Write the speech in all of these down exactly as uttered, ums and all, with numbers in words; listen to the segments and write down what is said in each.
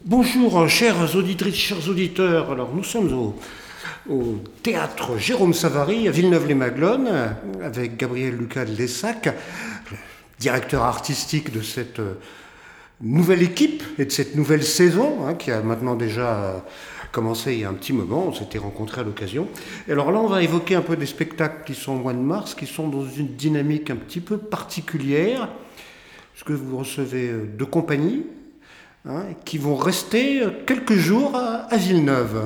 Bonjour, chères auditrices, chers auditeurs. Alors, nous sommes au, au théâtre Jérôme Savary à Villeneuve-les-Maglones avec Gabriel Lucas de Lessac, le directeur artistique de cette nouvelle équipe et de cette nouvelle saison hein, qui a maintenant déjà commencé il y a un petit moment. On s'était rencontrés à l'occasion. Et alors là, on va évoquer un peu des spectacles qui sont au mois de mars, qui sont dans une dynamique un petit peu particulière, puisque vous recevez deux compagnies hein, qui vont rester quelques jours à, à Villeneuve.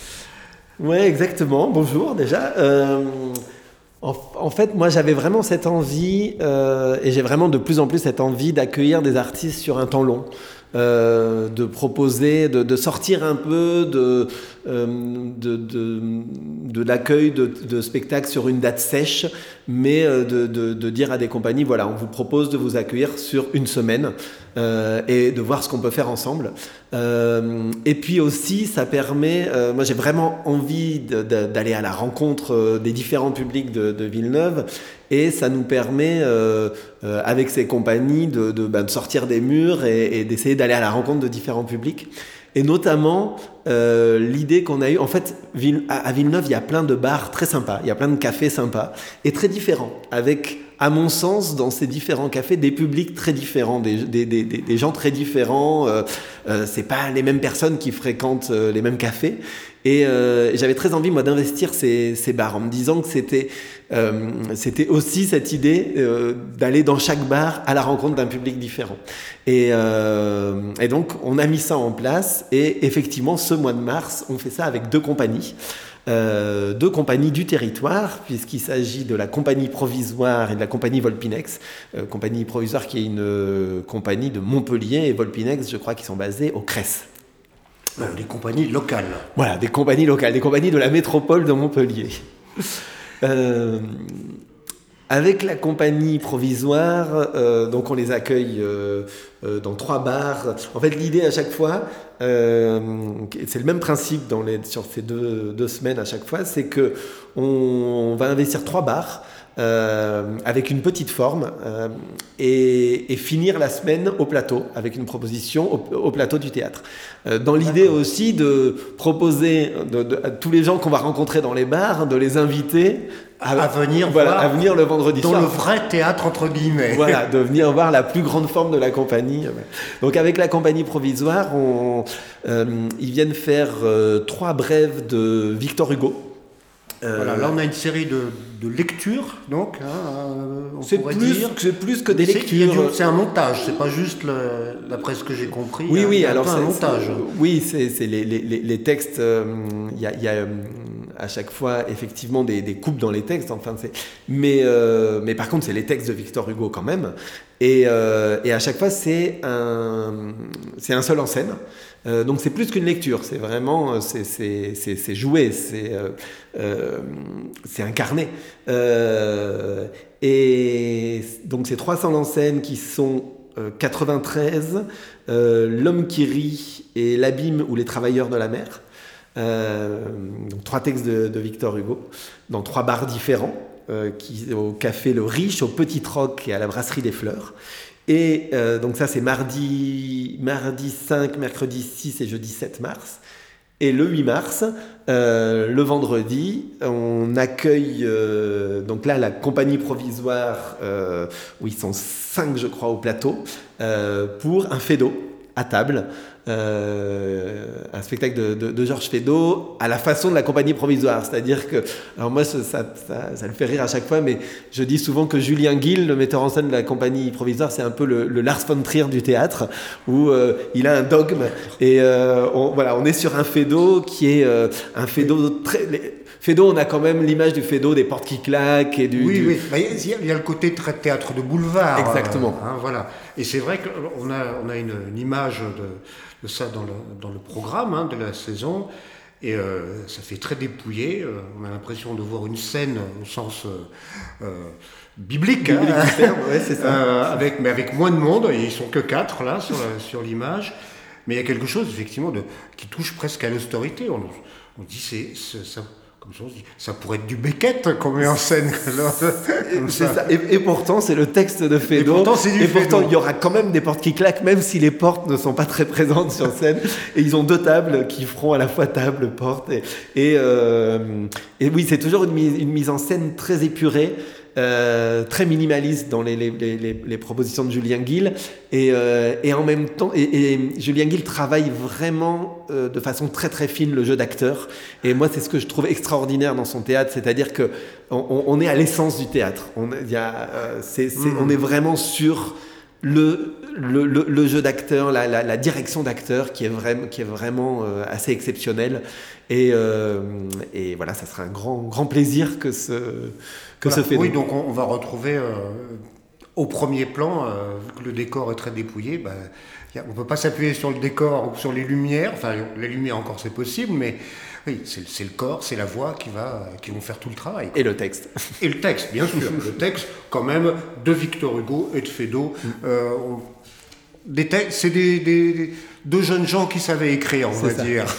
Oui, exactement. Bonjour déjà. Euh, en, en fait, moi j'avais vraiment cette envie, euh, et j'ai vraiment de plus en plus cette envie d'accueillir des artistes sur un temps long. Euh, de proposer, de, de sortir un peu de, euh, de, de, de l'accueil de, de spectacles sur une date sèche, mais euh, de, de, de dire à des compagnies, voilà, on vous propose de vous accueillir sur une semaine euh, et de voir ce qu'on peut faire ensemble. Euh, et puis aussi, ça permet, euh, moi j'ai vraiment envie de, de, d'aller à la rencontre des différents publics de, de Villeneuve. Et ça nous permet, euh, euh, avec ces compagnies, de, de, bah, de sortir des murs et, et d'essayer d'aller à la rencontre de différents publics. Et notamment, euh, l'idée qu'on a eue, en fait, Ville, à, à Villeneuve, il y a plein de bars très sympas, il y a plein de cafés sympas, et très différents, avec, à mon sens, dans ces différents cafés, des publics très différents, des, des, des, des gens très différents. Euh, euh, c'est pas les mêmes personnes qui fréquentent euh, les mêmes cafés. Et euh, j'avais très envie, moi, d'investir ces, ces bars, en me disant que c'était, euh, c'était aussi cette idée euh, d'aller dans chaque bar à la rencontre d'un public différent. Et, euh, et donc, on a mis ça en place. Et effectivement, ce mois de mars, on fait ça avec deux compagnies. Euh, deux compagnies du territoire, puisqu'il s'agit de la compagnie provisoire et de la compagnie Volpinex. Euh, compagnie provisoire qui est une euh, compagnie de Montpellier, et Volpinex, je crois, qui sont basés au Cress. Des compagnies locales. Voilà, des compagnies locales, des compagnies de la métropole de Montpellier. Euh, avec la compagnie provisoire, euh, donc on les accueille euh, euh, dans trois bars. En fait, l'idée à chaque fois, euh, c'est le même principe dans les, sur ces deux, deux semaines à chaque fois, c'est que on, on va investir trois bars. Euh, avec une petite forme euh, et, et finir la semaine au plateau avec une proposition au, au plateau du théâtre euh, dans l'idée D'accord. aussi de proposer de, de, à tous les gens qu'on va rencontrer dans les bars de les inviter à, à venir voilà, voir à venir le vendredi dans soir le vrai théâtre entre guillemets voilà, de venir voir la plus grande forme de la compagnie. Donc avec la compagnie provisoire on, euh, ils viennent faire euh, trois brèves de Victor Hugo. Euh, voilà, là on a une série de, de lectures, donc hein, on c'est pourrait plus, dire. C'est plus que des c'est, lectures. Du, c'est un montage, c'est pas juste, le, d'après ce que j'ai compris. Oui, oui, il y a alors un, c'est un montage. C'est, oui, c'est, c'est les, les, les textes. Il euh, y a, y a euh, à chaque fois effectivement des, des coupes dans les textes. Enfin, c'est, mais, euh, mais par contre, c'est les textes de Victor Hugo quand même. Et, euh, et à chaque fois, c'est un, c'est un seul en scène. Euh, donc c'est plus qu'une lecture, c'est vraiment c'est, c'est, c'est, c'est joué, c'est, euh, euh, c'est incarné. Euh, et donc c'est trois cents en scène qui sont euh, quatre-vingt-treize, euh, L'homme qui rit et L'abîme ou les travailleurs de la mer. Euh, donc trois textes de, de Victor Hugo dans trois bars différents, euh, qui, au café Le Riche, au Petit Roc et à la brasserie des Fleurs. Et euh, donc ça c'est mardi, mardi cinq, mercredi six et jeudi sept mars. Et le huit mars, euh, le vendredi, on accueille euh, donc là la compagnie provisoire, euh, où ils sont cinq je crois au plateau, euh, pour un Feydeau à table. Euh, un spectacle de, de, de Georges Feydeau à la façon de la compagnie provisoire, c'est-à-dire que, alors moi ça, ça, ça, ça le fait rire à chaque fois, mais je dis souvent que Julien Guil, le metteur en scène de la compagnie provisoire, c'est un peu le, le Lars von Trier du théâtre, où euh, il a un dogme et euh, on, voilà, on est sur un Feydeau qui est euh, un Feydeau très... Les, Feydeau, on a quand même l'image du Feydeau, des portes qui claquent et du... Oui, du... oui, il y, a, il y a le côté très théâtre de boulevard. Exactement. Euh, hein, voilà. Et c'est vrai qu'on a, on a une, une image de, de ça dans le, dans le programme hein, de la saison, et euh, ça fait très dépouillé. Euh, on a l'impression de voir une scène au sens euh, euh, biblique, biblique hein, terme, ouais, c'est ça. Euh, avec, mais avec moins de monde, et ils sont que quatre là sur, sur l'image. Mais il y a quelque chose effectivement de, qui touche presque à l'austérité. On, on dit c'est, c'est ça. comme ça, on se dit, ça pourrait être du Beckett qu'on met en scène. Alors, c'est ça. Et, et pourtant, c'est le texte de Feydeau. Et pourtant, c'est du Et pourtant, Feydeau. il y aura quand même des portes qui claquent, même si les portes ne sont pas très présentes sur scène. Et ils ont deux tables qui feront à la fois table, porte. Et, et, euh, et oui, c'est toujours une mise, une mise en scène très épurée. Euh, très minimaliste dans les, les, les, les propositions de Julien Guil et, euh, et en même temps et, et Julien Guil travaille vraiment euh, de façon très très fine le jeu d'acteur et moi c'est ce que je trouve extraordinaire dans son théâtre, c'est-à-dire que on, on est à l'essence du théâtre, on, y a, euh, c'est, c'est, mmh. on est vraiment sur le, le, le, le jeu d'acteur, la, la, la direction d'acteur qui est vraiment, qui est vraiment euh, assez exceptionnelle et, euh, et voilà, ça sera un grand, grand plaisir que ce que voilà, se fait. Oui, donc on, on va retrouver euh, au premier plan, euh, vu que le décor est très dépouillé, bah, y a, on ne peut pas s'appuyer sur le décor ou sur les lumières, enfin les lumières encore c'est possible, mais oui, c'est, c'est le corps, c'est la voix qui, va, qui vont faire tout le travail. Et le texte. Et le texte, bien sûr. Le texte, quand même, de Victor Hugo et de Feydeau. Mm. Euh, on, des te- c'est des, des, des, deux jeunes gens qui savaient écrire, on c'est va ça. dire.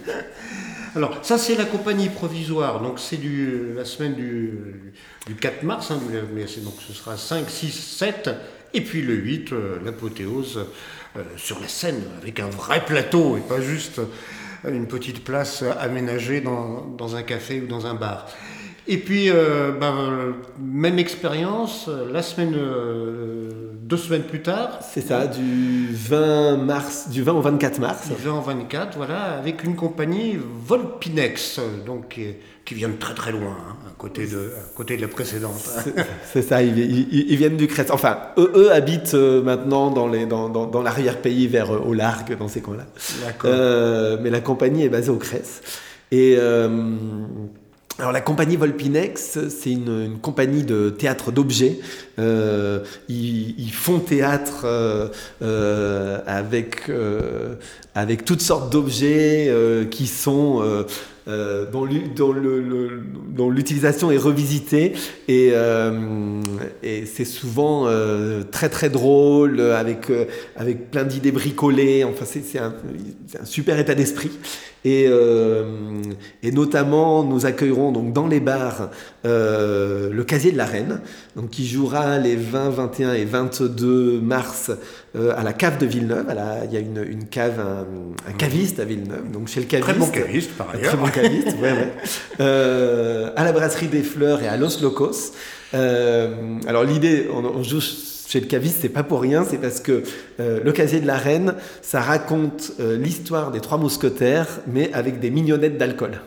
Alors, ça, c'est la compagnie provisoire. Donc, c'est du, la semaine du, du quatre mars. Hein, mais c'est, donc, ce sera cinq, six, sept. Et puis le huit, euh, l'apothéose euh, sur la scène, avec un vrai plateau et pas juste une petite place aménagée dans, dans un café ou dans un bar. Et puis, euh, ben, même expérience, la semaine, euh, deux semaines plus tard. C'est ça, du vingt mars, du vingt au vingt-quatre mars. Du vingt au vingt-quatre, voilà, avec une compagnie Volpinex, donc qui, qui vient de très très loin, hein, à côté de, à côté de la précédente. C'est, c'est ça, ils, ils, ils viennent du Crest. Enfin, eux, eux habitent euh, maintenant dans, les, dans, dans, dans l'arrière-pays, vers euh, au largue, dans ces coins-là. D'accord. Euh, mais la compagnie est basée au Crest. Et euh, alors la compagnie Volpinex, c'est une, une compagnie de théâtre d'objets. Euh, ils, ils font théâtre euh, euh, avec, euh, avec toutes sortes d'objets euh, qui sont... Euh, Euh, dont, dont, le, le, dont l'utilisation est revisitée et, euh, et c'est souvent euh, très très drôle avec, euh, avec plein d'idées bricolées, enfin c'est, c'est, un, c'est un super état d'esprit et, euh, et notamment nous accueillerons donc dans les bars euh, le Casier de la Reine donc, qui jouera les vingt, vingt et un et vingt-deux mars euh, à la cave de Villeneuve. À la, il y a une, une cave, un, un caviste à Villeneuve, donc chez le caviste. Très bon caviste par ailleurs. Très bon caviste, ouais, ouais. Euh, à la brasserie des Fleurs et à Los Locos. Euh, alors l'idée, on, on joue chez le caviste, c'est pas pour rien, c'est parce que euh, le Casier de la Reine, ça raconte euh, l'histoire des Trois Mousquetaires, mais avec des mignonnettes d'alcool.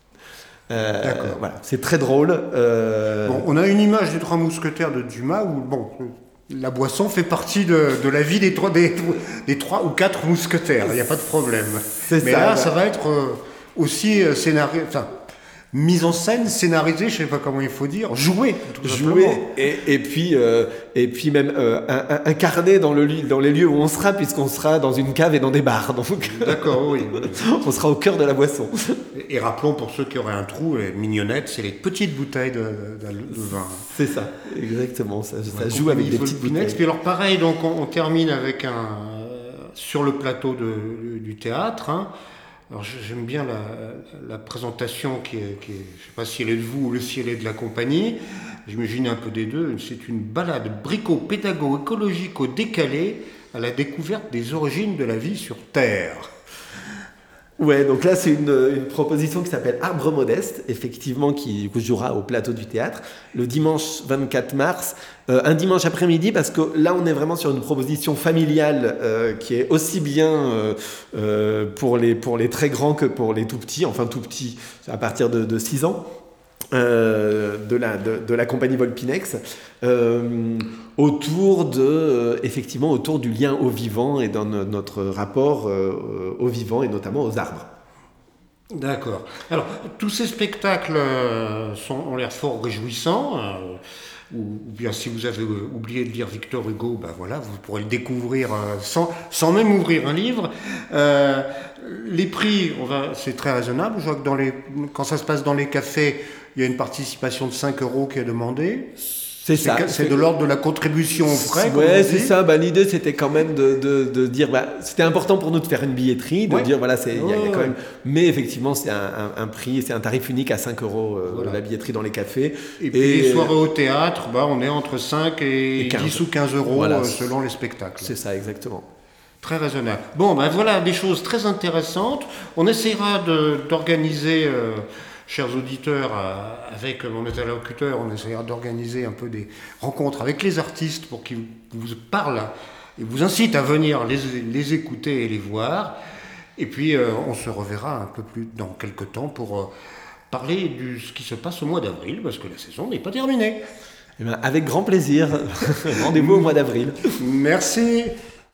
Euh, D'accord. Voilà, c'est très drôle. Euh... Bon, on a une image des Trois Mousquetaires de Dumas où bon, la boisson fait partie de, de la vie des trois, des, des trois ou quatre mousquetaires. Il n'y a pas de problème. C'est Mais ça, là, bah... ça va être euh, aussi euh, scénarisé, enfin, mise en scène, scénarisé, je ne sais pas comment il faut dire, joué. Joué et, et puis euh, et puis même euh, un, un, incarné dans le dans les lieux où on sera, puisqu'on sera dans une cave et dans des bars. Donc d'accord, oui. On sera au cœur de la boisson. Et, et rappelons pour ceux qui auraient un trou, les mignonnettes, c'est les petites bouteilles de, de, de vin. C'est ça, exactement. Ça, ça ouais, joue avec des petites bouteilles. Puis alors pareil, donc on, on termine avec un euh, sur le plateau de, du théâtre. Hein. Alors j'aime bien la, la présentation qui est, qui est, je ne sais pas si elle est de vous ou si elle est de la compagnie, j'imagine un peu des deux, c'est une balade brico-pédago-écologico-décalée à la découverte des origines de la vie sur Terre. Ouais, donc là c'est une, une proposition qui s'appelle Arbre Modeste, effectivement, qui jouera au plateau du théâtre le dimanche vingt-quatre mars, euh, un dimanche après-midi, parce que là on est vraiment sur une proposition familiale euh, qui est aussi bien euh, euh, pour, les, pour les très grands que pour les tout petits, enfin tout petits à partir de, de six ans. Euh, de, la, de, de la compagnie Volpinex euh, autour de euh, effectivement autour du lien au vivant et dans no, notre rapport euh, au vivant et notamment aux arbres. D'accord. Alors tous ces spectacles euh, sont, ont l'air fort réjouissants. Euh, ou, ou bien si vous avez oublié de lire Victor Hugo, ben voilà, vous pourrez le découvrir euh, sans, sans même ouvrir un livre. Euh, les prix, on va, c'est très raisonnable. Je vois que dans les, quand ça se passe dans les cafés, il y a une participation de cinq euros qui est demandée. C'est ça. C'est de l'ordre de la contribution aux frais. Ouais, c'est ça. Bah, l'idée, c'était quand même de, de, de dire, bah, c'était important pour nous de faire une billetterie, de ouais. dire, voilà, c'est, oh, y a, y a quand ouais. même. Mais effectivement, c'est un, un, un prix, c'est un tarif unique à cinq euros euh, voilà. la billetterie dans les cafés. Et, et puis les soirées au théâtre, bah, on est entre cinq et, et dix ou quinze euros voilà. euh, selon les spectacles. C'est ça, exactement. Très raisonnable. Bon, ben voilà des choses très intéressantes. On essaiera de, d'organiser, euh, chers auditeurs, euh, avec mon interlocuteur, on essaiera d'organiser un peu des rencontres avec les artistes pour qu'ils vous parlent et vous incitent à venir les, les écouter et les voir. Et puis, euh, on se reverra un peu plus dans quelques temps pour euh, parler de ce qui se passe au mois d'avril, parce que la saison n'est pas terminée. Eh bien, avec grand plaisir. Rendez-vous au mois d'avril. Merci.